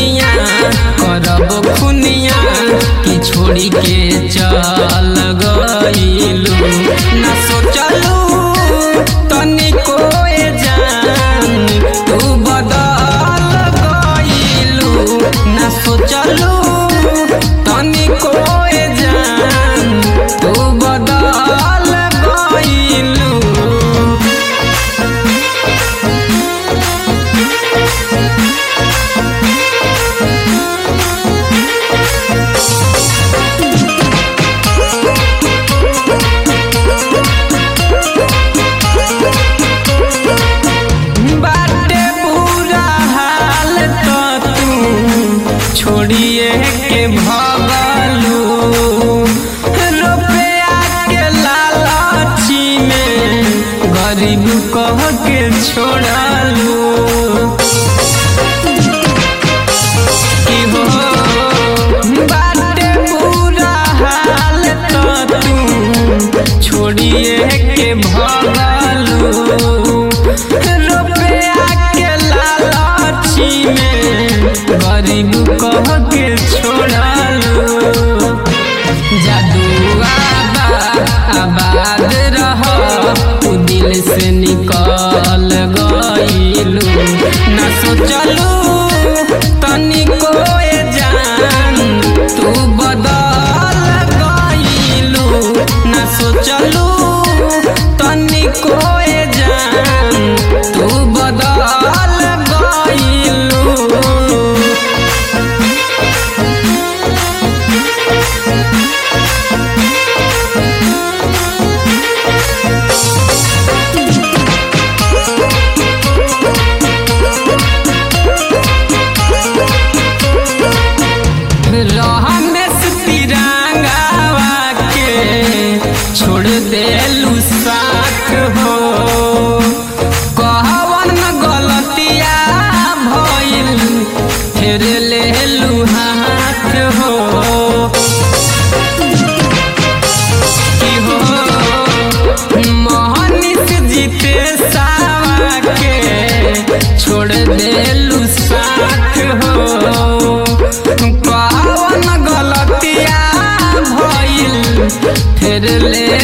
दुनिया करब खुनिया कि छोड़ी के चल गइलू। ना सोचलू तनिको जान तू बदल गइलू। ना सोचलू तनिको जान तू बदल गइलू। छोड़िए के भगलू रुपया के लालची में गरीब कह के छोड़लू। कि हो बाटे बुरा हाल तो तू छोड़िए के भगलू रुपया के लालची में गरीब कह के छोड़लू। जादू आबाद रह तू दिल से निकल गइलू। ना सोचलू तनिको जान तू बदल गइलू। ना सोचलू तनिको जान तू बदल गइलू। रहमेश तिरंगावा के छोड़ देलू साथ हो। कहवन गलतिया भइल फिर लेलू हाथ हो। कि हो मोहनिस जीते सावा के छोड़ देलू साथ हो। गलतिया भइल फिर ले